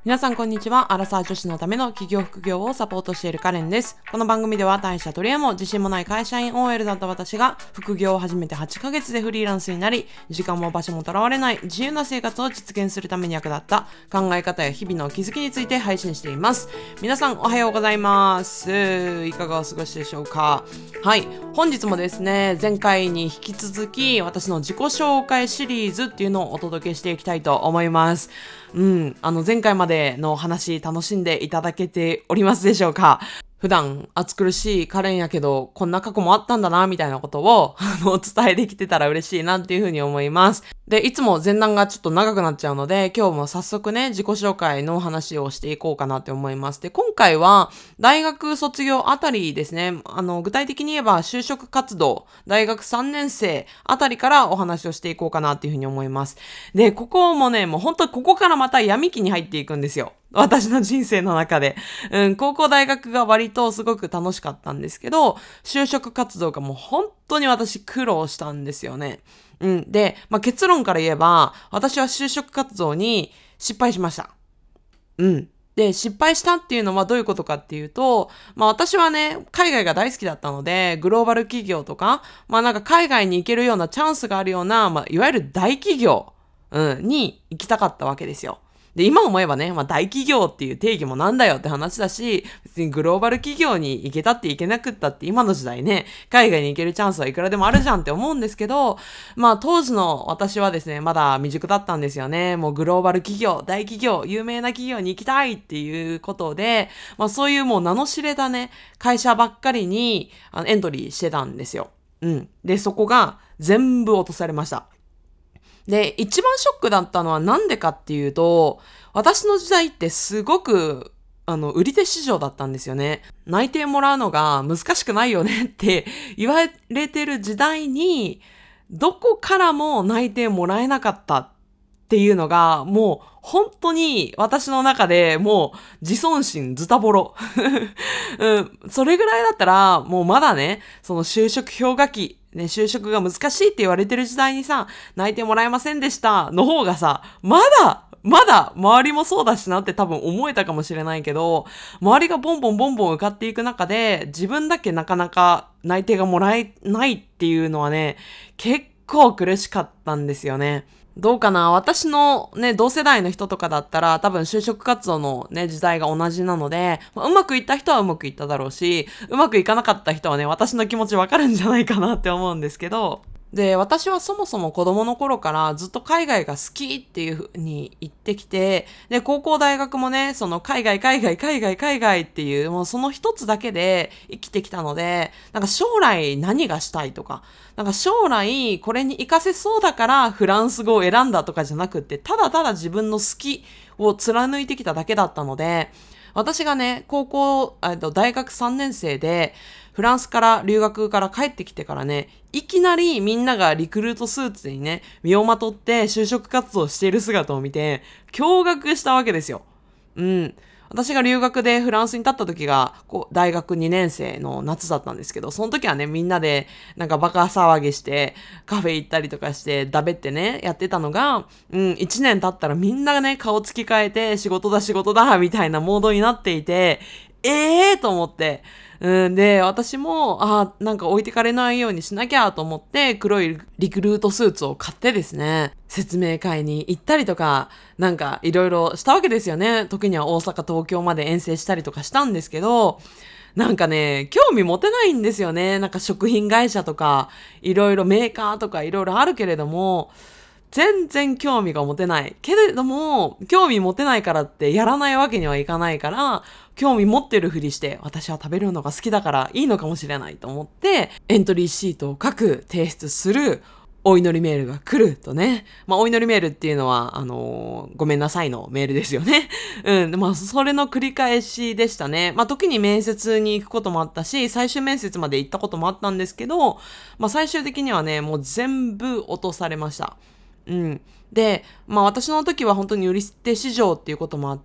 皆さんこんにちは。アラサー女子のための企業副業をサポートしているカレンです。この番組では大した取り柄も自信もない会社員 OL だった私が副業を始めて8ヶ月でフリーランスになり、時間も場所もとらわれない自由な生活を実現するために役立った考え方や日々の気づきについて配信しています。皆さんおはようございます。いかがお過ごしでしょうか。はい。本日もですね、前回に引き続き私の自己紹介シリーズっていうのをお届けしていきたいと思います。前回までの話楽しんでいただけておりますでしょうか。普段暑苦しいカレンやけどこんな過去もあったんだなみたいなことをお伝えできてたら嬉しいなっていうふうに思います。で、いつも前段がちょっと長くなっちゃうので今日も早速ね自己紹介の話をしていこうかなって思います。で、今回は大学卒業あたりですね。具体的に言えば就職活動大学3年生あたりからお話をしていこうかなっていうふうに思います。で、ここもねもう本当ここからまた闇期に入っていくんですよ。私の人生の中で。高校大学が割とすごく楽しかったんですけど、就職活動がもう本当に私苦労したんですよね。で、結論から言えば、私は就職活動に失敗しました。で、失敗したっていうのはどういうことかっていうと、私はね、海外が大好きだったので、グローバル企業とか、海外に行けるようなチャンスがあるような、いわゆる大企業、に行きたかったわけですよ。で、今思えばね、大企業っていう定義もなんだよって話だし、別にグローバル企業に行けたって行けなくったって今の時代ね、海外に行けるチャンスはいくらでもあるじゃんって思うんですけど、当時の私はですね、まだ未熟だったんですよね。もうグローバル企業、大企業、有名な企業に行きたいっていうことで、そういうもう名の知れたね、会社ばっかりにエントリーしてたんですよ。で、そこが全部落とされました。で、一番ショックだったのはなんでかっていうと、私の時代ってすごく、売り手市場だったんですよね。内定もらうのが難しくないよねって言われてる時代に、どこからも内定もらえなかったっていうのが、もう本当に私の中でもう自尊心ズタボロ。それぐらいだったら、もうまだね、その就職氷河期、ね、就職が難しいって言われてる時代にさ、泣いてもらえませんでしたの方がさ、まだ周りもそうだしなって多分思えたかもしれないけど、周りがボンボン受かっていく中で、自分だけなかなか内定がもらえないっていうのはね、結構苦しかったんですよね。どうかな、私のね、同世代の人とかだったら多分就職活動のね、時代が同じなので、うまくいった人はうまくいっただろうし、うまくいかなかった人はね、私の気持ちわかるんじゃないかなって思うんですけど、で、私はそもそも子供の頃からずっと海外が好きっていう風に言ってきて、で、高校大学もね、その海外っていう、もうその一つだけで生きてきたので、将来何がしたいとか、将来これに活かせそうだからフランス語を選んだとかじゃなくって、ただただ自分の好きを貫いてきただけだったので、私がね、大学3年生で、フランスから留学から帰ってきてからね、いきなりみんながリクルートスーツにね、身をまとって就職活動している姿を見て、驚愕したわけですよ。私が留学でフランスに立った時が、大学2年生の夏だったんですけど、その時はね、みんなでバカ騒ぎして、カフェ行ったりとかして、だべってね、やってたのが、1年経ったらみんながね、顔つき変えて、仕事だ、みたいなモードになっていて、と思って、で、私も、置いてかれないようにしなきゃと思って、黒いリクルートスーツを買ってですね、説明会に行ったりとか、いろいろしたわけですよね。時には大阪、東京まで遠征したりとかしたんですけど、興味持てないんですよね。食品会社とか、いろいろメーカーとかいろいろあるけれども、全然興味が持てない。けれども、興味持てないからってやらないわけにはいかないから、興味持ってるふりして、私は食べるのが好きだからいいのかもしれないと思って、エントリーシートを書く、提出する、お祈りメールが来るとね。お祈りメールっていうのは、ごめんなさいのメールですよね。それの繰り返しでしたね。時に面接に行くこともあったし、最終面接まで行ったこともあったんですけど、最終的にはね、もう全部落とされました。で、私の時は本当に売り捨て市場っていうこともあって、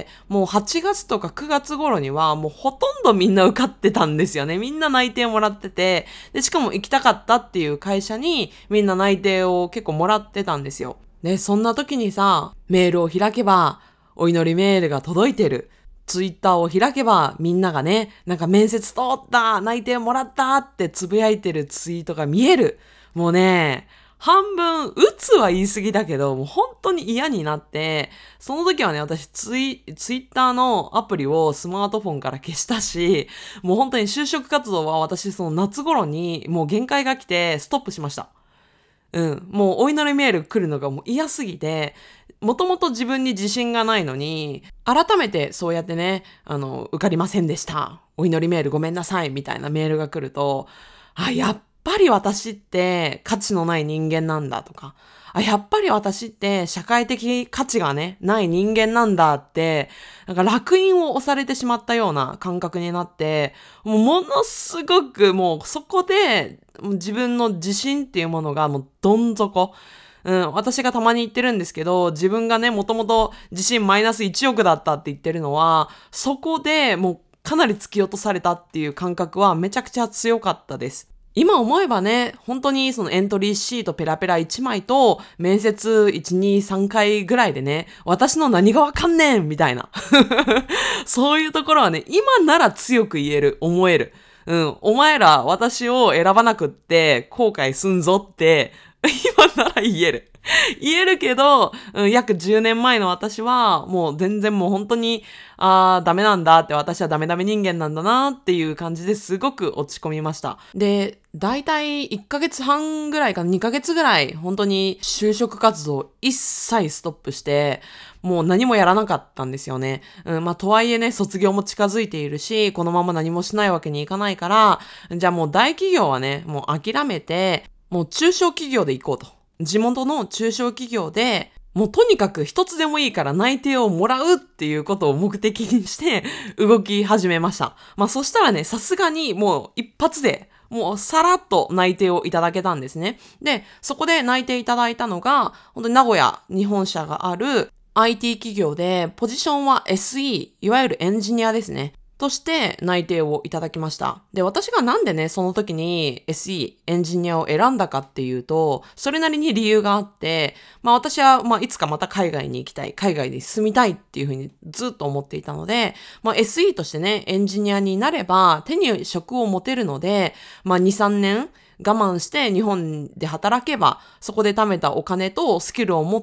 もう8月とか9月頃にはもうほとんどみんな受かってたんですよね。みんな内定もらってて、で、しかも行きたかったっていう会社にみんな内定を結構もらってたんですよ。で、そんな時にさ、メールを開けば、 お祈りメールが届いてる。ツイッターを開けばみんながね、なんか面接通った内定もらったってつぶやいてるツイートが見える。もうね、半分、鬱は言い過ぎだけど、もう本当に嫌になって、その時はね、私ツイッターのアプリをスマートフォンから消したし、もう本当に就職活動は私その夏頃にもう限界が来てストップしました。もうお祈りメール来るのがもう嫌すぎて、もともと自分に自信がないのに、改めてそうやってね、受かりませんでした。お祈りメールごめんなさい、みたいなメールが来ると、やっぱり私って価値のない人間なんだとか、やっぱり私って社会的価値がね、ない人間なんだって、なんか烙印を押されてしまったような感覚になって、ものすごくもうそこで自分の自信っていうものがもうどん底。私がたまに言ってるんですけど、自分がね、もともと自信マイナス1億だったって言ってるのは、そこでもうかなり突き落とされたっていう感覚はめちゃくちゃ強かったです。今思えばね、本当にそのエントリーシートペラペラ1枚と面接1、2、3回ぐらいでね、私の何がわかんねんみたいな。そういうところはね、今なら強く言える、思える。お前ら私を選ばなくって後悔すんぞって今なら言える。言えるけど、約10年前の私は、もう全然もう本当に、ダメなんだって、私はダメダメ人間なんだなっていう感じですごく落ち込みました。で、だいたい1ヶ月半ぐらいか2ヶ月ぐらい、本当に就職活動一切ストップして、もう何もやらなかったんですよね。とはいえね、卒業も近づいているし、このまま何もしないわけにいかないから、じゃあもう大企業はね、もう諦めて、もう中小企業で行こうと。地元の中小企業で、もうとにかく一つでもいいから内定をもらうっていうことを目的にして動き始めました。そしたらね、さすがにもう一発で、もうさらっと内定をいただけたんですね。で、そこで内定いただいたのが、本当に名古屋に本社がある IT 企業で、ポジションは SE、いわゆるエンジニアですね。として内定をいただきました。で、私がなんでね、その時に SE、エンジニアを選んだかっていうと、それなりに理由があって、私は、いつかまた海外に行きたい、海外に住みたいっていうふうにずっと思っていたので、SE としてね、エンジニアになれば手に職を持てるので、2、3年、我慢して日本で働けば、そこで貯めたお金とスキルを持って、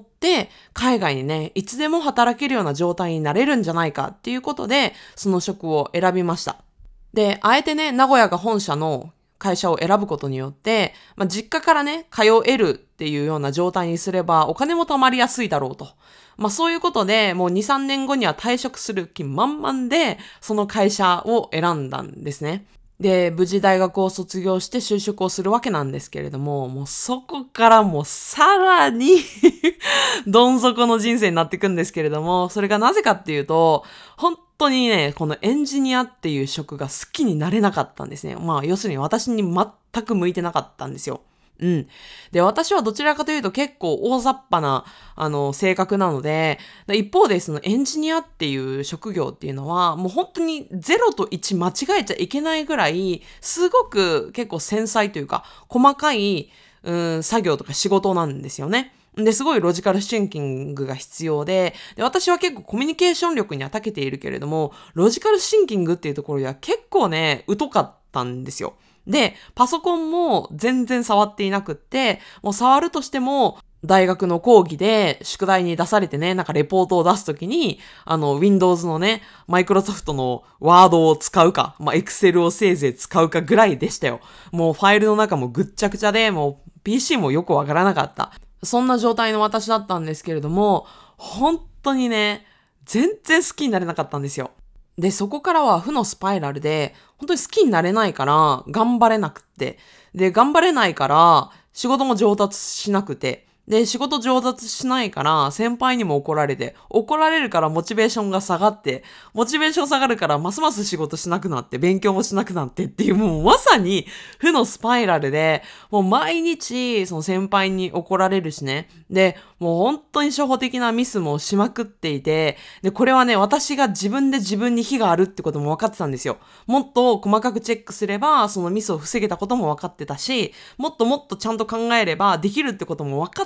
海外にね、いつでも働けるような状態になれるんじゃないかっていうことで、その職を選びました。で、あえてね、名古屋が本社の会社を選ぶことによって、実家からね、通えるっていうような状態にすれば、お金も貯まりやすいだろうと。そういうことで、もう2、3年後には退職する気満々で、その会社を選んだんですね。で、無事大学を卒業して就職をするわけなんですけれども、もうそこからもうさらにどん底の人生になっていくんですけれども、それがなぜかっていうと、本当にね、このエンジニアっていう職が好きになれなかったんですね。要するに私に全く向いてなかったんですよ。で、私はどちらかというと結構大雑把な、性格なので、一方でそのエンジニアっていう職業っていうのは、もう本当に0と1間違えちゃいけないぐらい、すごく結構繊細というか、細かい、作業とか仕事なんですよね。で、すごいロジカルシンキングが必要で、私は結構コミュニケーション力には長けているけれども、ロジカルシンキングっていうところでは結構ね、疎かったんですよ。で、パソコンも全然触っていなくって、もう触るとしても、大学の講義で宿題に出されてね、なんかレポートを出すときに、Windows のね、Microsoft の Word を使うか、Excel をせいぜい使うかぐらいでしたよ。もうファイルの中もぐっちゃぐちゃで、もう PC もよくわからなかった。そんな状態の私だったんですけれども、本当にね、全然好きになれなかったんですよ。で、そこからは負のスパイラルで、本当に好きになれないから、頑張れなくって。で、頑張れないから、仕事も上達しなくて。で、仕事上達しないから、先輩にも怒られて、怒られるからモチベーションが下がって、モチベーション下がるからますます仕事しなくなって、勉強もしなくなってっていう、もうまさに負のスパイラルで、もう毎日、その先輩に怒られるしね。で、もう本当に初歩的なミスもしまくっていて、で、これはね、私が自分で自分に非があるってことも分かってたんですよ。もっと細かくチェックすれば、そのミスを防げたことも分かってたし、もっともっとちゃんと考えればできるってことも分かっ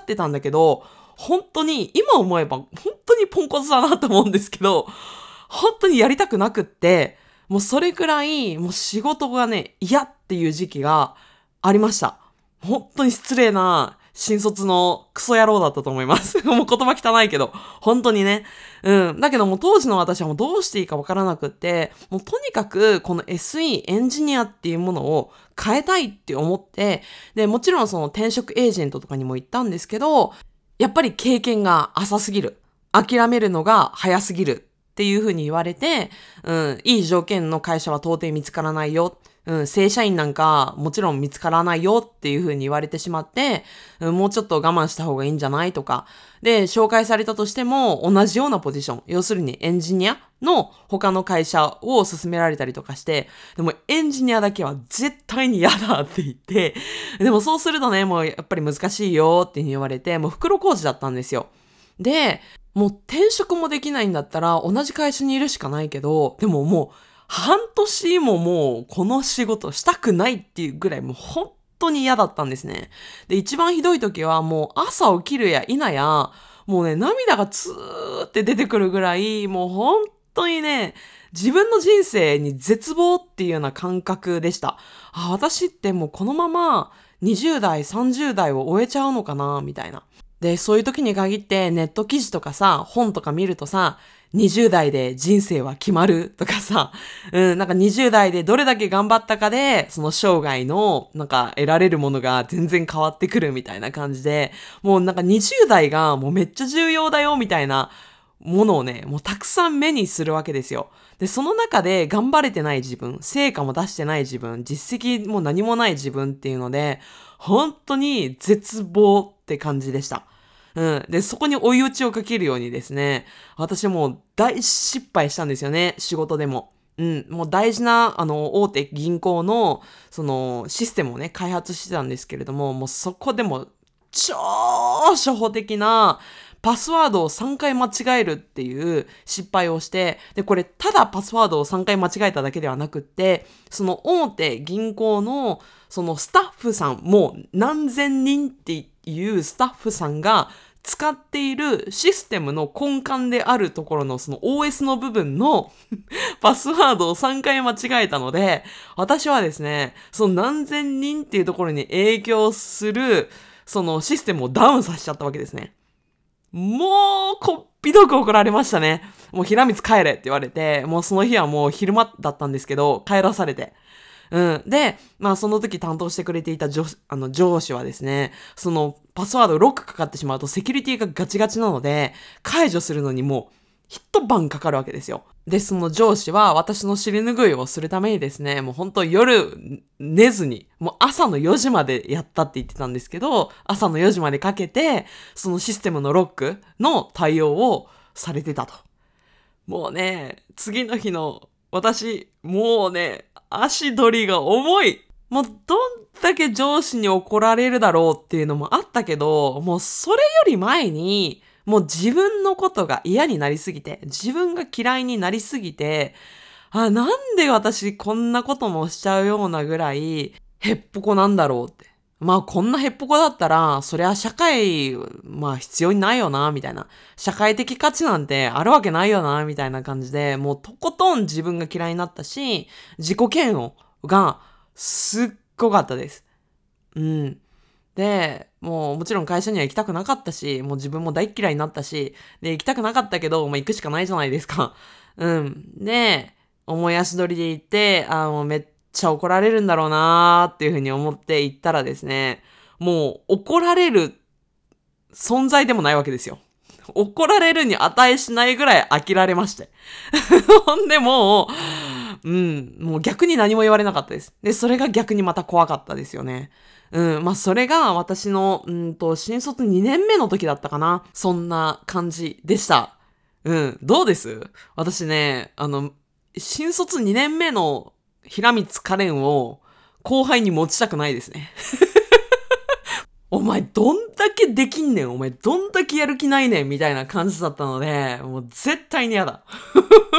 ってたんだけど、本当に、今思えば本当にポンコツだなと思うんですけど、本当にやりたくなくって、もうそれくらい、もう仕事がね、嫌っていう時期がありました。本当に失礼な新卒のクソ野郎だったと思います。もう言葉汚いけど、本当にね。だけどもう当時の私はもうどうしていいかわからなくって、もうとにかくこの SE エンジニアっていうものを変えたいって思って、で、もちろんその転職エージェントとかにも行ったんですけど、やっぱり経験が浅すぎる。諦めるのが早すぎる。っていう風に言われて、いい条件の会社は到底見つからないよ。正社員なんかもちろん見つからないよっていう風に言われてしまって、もうちょっと我慢した方がいいんじゃないとか。で、紹介されたとしても同じようなポジション。要するにエンジニアの他の会社を勧められたりとかして、でもエンジニアだけは絶対に嫌だって言って、でもそうするとね、もうやっぱり難しいよって言われて、もう袋小路だったんですよ。で、もう転職もできないんだったら同じ会社にいるしかないけど、でももう半年ももうこの仕事したくないっていうぐらいもう本当に嫌だったんですね。で、一番ひどい時はもう朝起きるや否や、もうね、涙がツーって出てくるぐらい、もう本当にね、自分の人生に絶望っていうような感覚でした。私ってもうこのまま20代、30代を終えちゃうのかな、みたいな。で、そういう時に限ってネット記事とかさ、本とか見るとさ、20代で人生は決まるとかさ、なんか20代でどれだけ頑張ったかで、その生涯のなんか得られるものが全然変わってくるみたいな感じで、もうなんか20代がもうめっちゃ重要だよみたいなものをね、もうたくさん目にするわけですよ。で、その中で頑張れてない自分、成果も出してない自分、実績も何もない自分っていうので、本当に絶望って感じでした。で、そこに追い打ちをかけるようにですね、私もう大失敗したんですよね、仕事でも。もう大事な、大手銀行の、その、システムをね、開発してたんですけれども、もうそこでも、超初歩的な、パスワードを3回間違えるっていう失敗をして、で、これただパスワードを3回間違えただけではなくって、その大手銀行のそのスタッフさん、もう何千人っていうスタッフさんが使っているシステムの根幹であるところのその OS の部分のパスワードを3回間違えたので、私はですね、その何千人っていうところに影響するそのシステムをダウンさせちゃったわけですね。もう、こっぴどく怒られましたね。もう平光帰れって言われて、もうその日はもう昼間だったんですけど、帰らされて。で、まあその時担当してくれていた上司はですね、そのパスワードロックかかってしまうとセキュリティがガチガチなので、解除するのにもう一晩かかるわけですよ。で、その上司は私の尻拭いをするためにですね、もう本当夜寝ずに、もう朝の4時までやったって言ってたんですけど、朝の4時までかけて、そのシステムのロックの対応をされてたと。もうね、次の日の私、もうね、足取りが重い。もうどんだけ上司に怒られるだろうっていうのもあったけど、もうそれより前に、もう自分のことが嫌になりすぎて、自分が嫌いになりすぎて、なんで私こんなこともしちゃうようなぐらい、へっぽこなんだろうって。まあこんなへっぽこだったら、そりゃ社会、まあ必要にないよな、みたいな。社会的価値なんてあるわけないよな、みたいな感じで、もうとことん自分が嫌いになったし、自己嫌悪がすっごかったです。で、もちろん会社には行きたくなかったし、もう自分も大っ嫌いになったし、で、行きたくなかったけど、行くしかないじゃないですか。で、思い足取りで行って、もうめっちゃ怒られるんだろうなーっていうふうに思って行ったらですね、もう怒られる存在でもないわけですよ。怒られるに値しないぐらい飽きられまして。ほんでもう逆に何も言われなかったです。で、それが逆にまた怖かったですよね。まあ、それが私の、新卒2年目の時だったかな。そんな感じでした。どうです私ね、新卒2年目の平光カレンを後輩に持ちたくないですね。お前どんだけできんねん、お前どんだけやる気ないねんみたいな感じだったので、もう絶対に嫌だ。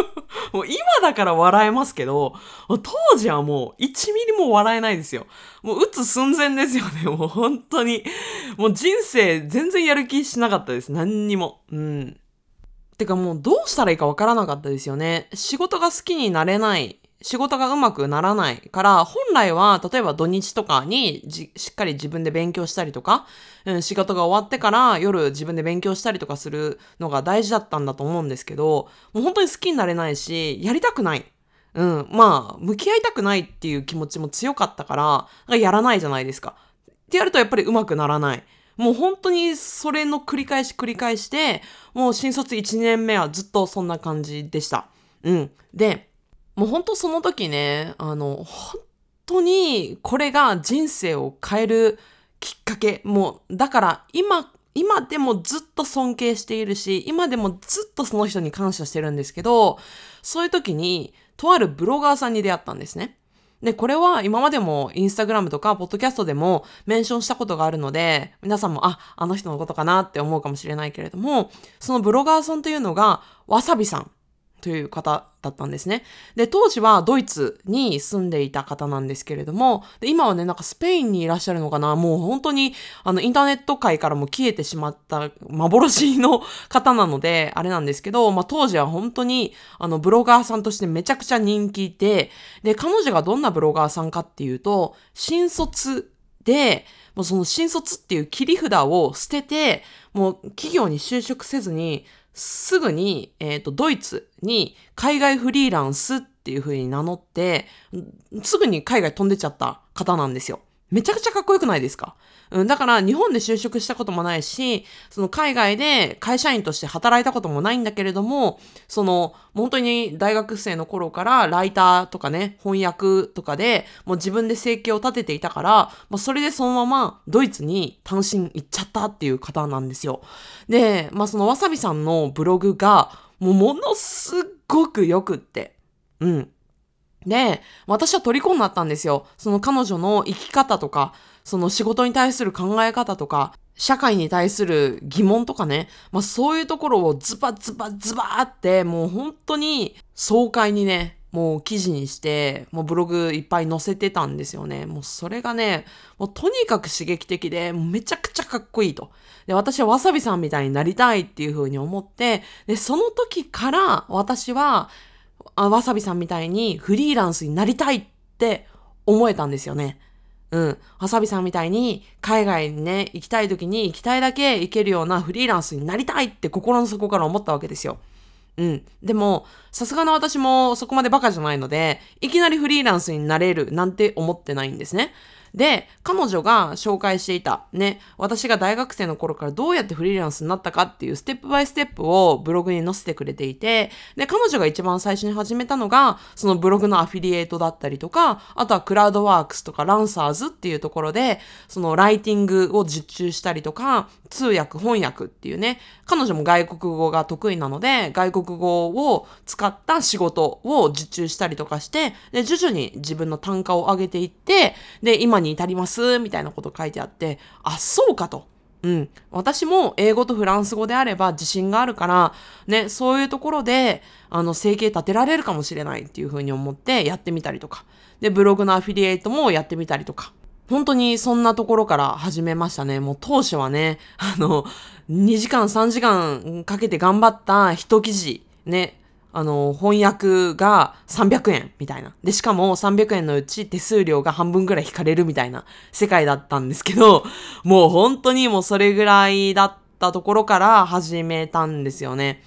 もう今だから笑えますけど、当時はもう1ミリも笑えないですよ。もう打つ寸前ですよね。もう本当に。もう人生全然やる気しなかったです。何にも。うん。てかもうどうしたらいいかわからなかったですよね。仕事が好きになれない。仕事がうまくならないから、本来は、例えば土日とかにしっかり自分で勉強したりとか、仕事が終わってから夜自分で勉強したりとかするのが大事だったんだと思うんですけど、もう本当に好きになれないし、やりたくない。まあ、向き合いたくないっていう気持ちも強かったから、やらないじゃないですか。ってやるとやっぱりうまくならない。もう本当にそれの繰り返して、もう新卒1年目はずっとそんな感じでした。で、もう本当その時ね、本当にこれが人生を変えるきっかけ。もう、だから今でもずっと尊敬しているし、今でもずっとその人に感謝してるんですけど、そういう時に、とあるブロガーさんに出会ったんですね。で、これは今までもインスタグラムとかポッドキャストでもメンションしたことがあるので、皆さんも、あの人のことかなって思うかもしれないけれども、そのブロガーさんというのが、わさびさんという方だったんですね。で、当時はドイツに住んでいた方なんですけれども、で今はね、なんかスペインにいらっしゃるのかな。もう本当に、インターネット界からも消えてしまった幻の方なので、あれなんですけど、当時は本当に、ブロガーさんとしてめちゃくちゃ人気で、で、彼女がどんなブロガーさんかっていうと、新卒で、もうその新卒っていう切り札を捨てて、もう企業に就職せずに、すぐに、ドイツに海外フリーランスっていう風に名乗って、すぐに海外飛んでっちゃった方なんですよ。めちゃくちゃかっこよくないですか？だから日本で就職したこともないし、その海外で会社員として働いたこともないんだけれども、本当に大学生の頃からライターとかね、翻訳とかでもう自分で生計を立てていたから、それでそのままドイツに単身行っちゃったっていう方なんですよ。で、そのわさびさんのブログがものすっごくよくって。で、私は虜になったんですよ。その彼女の生き方とか、その仕事に対する考え方とか、社会に対する疑問とかね、そういうところをズバーって、もう本当に爽快にね、もう記事にして、もうブログいっぱい載せてたんですよね。もうそれがね、もうとにかく刺激的で、もうめちゃくちゃかっこいいと。で、私はわさびさんみたいになりたいっていう風に思って、で、その時から私は、わさびさんみたいにフリーランスになりたいって思えたんですよね。わさびさんみたいに海外にね、行きたい時に行きたいだけ行けるようなフリーランスになりたいって心の底から思ったわけですよ。でも、さすがの私もそこまでバカじゃないので、いきなりフリーランスになれるなんて思ってないんですね。で、彼女が紹介していた、ね、私が大学生の頃からどうやってフリーランスになったかっていうステップバイステップをブログに載せてくれていて、で、彼女が一番最初に始めたのが、そのブログのアフィリエイトだったりとか、あとはクラウドワークスとかランサーズっていうところで、そのライティングを受注したりとか、通訳、翻訳っていうね、彼女も外国語が得意なので、外国語を使った仕事を受注したりとかして、で、徐々に自分の単価を上げていって、で、今に至ります、みたいなこと書いてあって、そうかと。私も英語とフランス語であれば自信があるから、ね、そういうところで、生計立てられるかもしれないっていうふうに思ってやってみたりとか。で、ブログのアフィリエイトもやってみたりとか。本当にそんなところから始めましたね。もう当初はね、2時間3時間かけて頑張った一記事、ね、翻訳が300円みたいな。で、しかも300円のうち手数料が半分ぐらい引かれるみたいな世界だったんですけど、もう本当にもうそれぐらいだったところから始めたんですよね。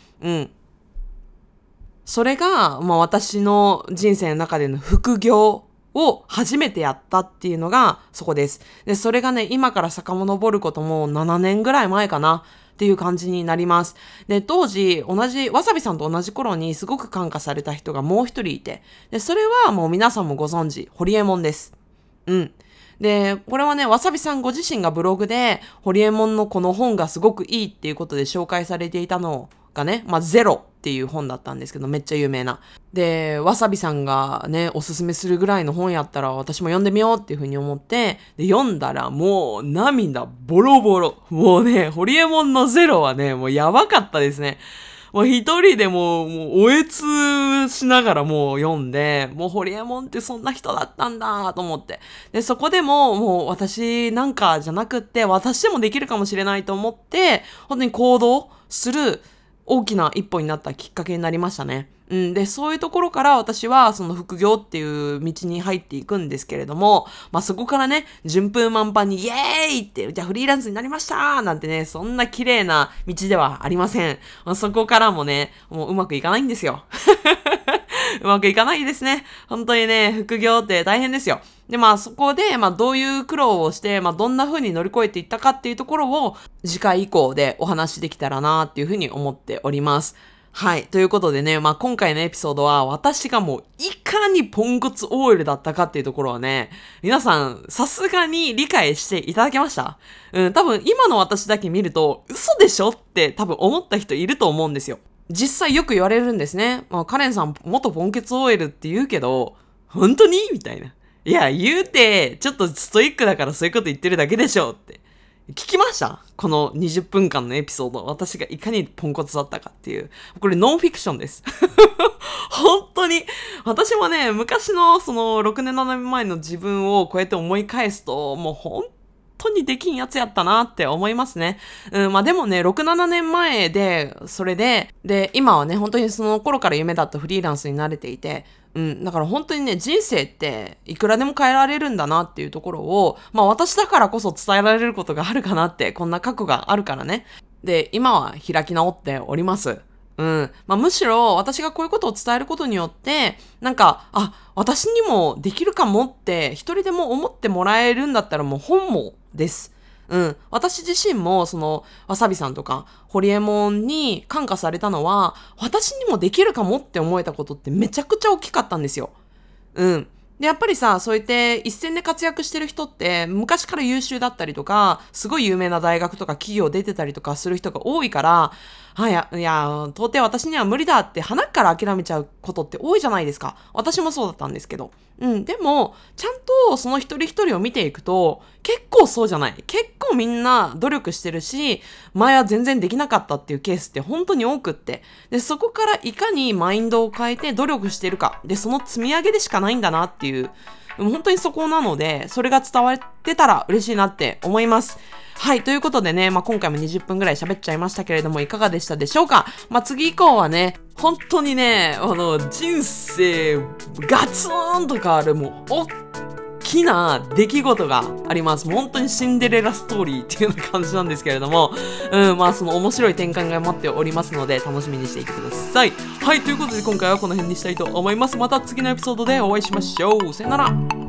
それが、私の人生の中での副業を初めてやったっていうのがそこです。で、それがね、今から遡ることも7年ぐらい前かなっていう感じになります。で、当時、わさびさんと同じ頃にすごく感化された人がもう一人いて、で、それはもう皆さんもご存知、ホリエモンです。で、これはね、わさびさんご自身がブログで、ホリエモンのこの本がすごくいいっていうことで紹介されていたのがね、ゼロっていう本だったんですけど、めっちゃ有名な。で、わさびさんがね、おすすめするぐらいの本やったら私も読んでみようっていうふうに思って、で、読んだらもう涙ボロボロ。もうね、ホリエモンのゼロはね、もうやばかったですね。 もう一人でもう、おえつしながらもう読んで、もうホリエモンってそんな人だったんだと思って。で、そこでもう私なんかじゃなくって、私でもできるかもしれないと思って、本当に行動する大きな一歩になったきっかけになりましたね。で、そういうところから私はその副業っていう道に入っていくんですけれども、そこからね、順風満帆にイエーイって、じゃあフリーランスになりましたなんてね、そんな綺麗な道ではありません。そこからもね、もううまくいかないんですよ。うまくいかないですね。本当にね、副業って大変ですよ。で、そこで、どういう苦労をして、どんな風に乗り越えていったかっていうところを、次回以降でお話しできたらなっていう風に思っております。はい。ということでね、今回のエピソードは、私がもう、いかにポンコツ OL だったかっていうところはね、皆さん、さすがに理解していただけました？多分、今の私だけ見ると、嘘でしょって多分思った人いると思うんですよ。実際よく言われるんですね。カレンさん、元ポンコツ OL って言うけど、本当にみたいな。いや、言うて、ちょっとストイックだからそういうこと言ってるだけでしょって。聞きました？この20分間のエピソード。私がいかにポンコツだったかっていう。これノンフィクションです。本当に。私もね、昔のその6年7年前の自分をこうやって思い返すと、もう本当にできんやつやったなって思いますね。でもね、6、7年前で、それで、今はね、本当にその頃から夢だったフリーランスに慣れていて、だから本当にね、人生っていくらでも変えられるんだなっていうところを、私だからこそ伝えられることがあるかなって、こんな過去があるからね。で、今は開き直っております。むしろ私がこういうことを伝えることによって、私にもできるかもって一人でも思ってもらえるんだったらもう本望です。私自身もそのわさびさんとかホリエモンに感化されたのは、私にもできるかもって思えたことってめちゃくちゃ大きかったんですよ。で、やっぱりさ、そうやって一線で活躍してる人って昔から優秀だったりとか、すごい有名な大学とか企業出てたりとかする人が多いから、到底私には無理だって鼻から諦めちゃうことって多いじゃないですか。私もそうだったんですけど。でも、ちゃんとその一人一人を見ていくと、結構そうじゃない。結構みんな努力してるし、前は全然できなかったっていうケースって本当に多くって。で、そこからいかにマインドを変えて努力してるか。で、その積み上げでしかないんだなっていう、本当にそこなので、それが伝わってたら嬉しいなって思います。はい。ということでね、今回も20分ぐらい喋っちゃいましたけれども、いかがでしたでしょうか？次以降はね、本当にね、人生、ガツンと変わる、もう、大きな出来事があります。本当にシンデレラストーリーっていうような感じなんですけれども、その面白い展開が待っておりますので、楽しみにしていてください。はい。ということで今回はこの辺にしたいと思います。また次のエピソードでお会いしましょう。さよなら。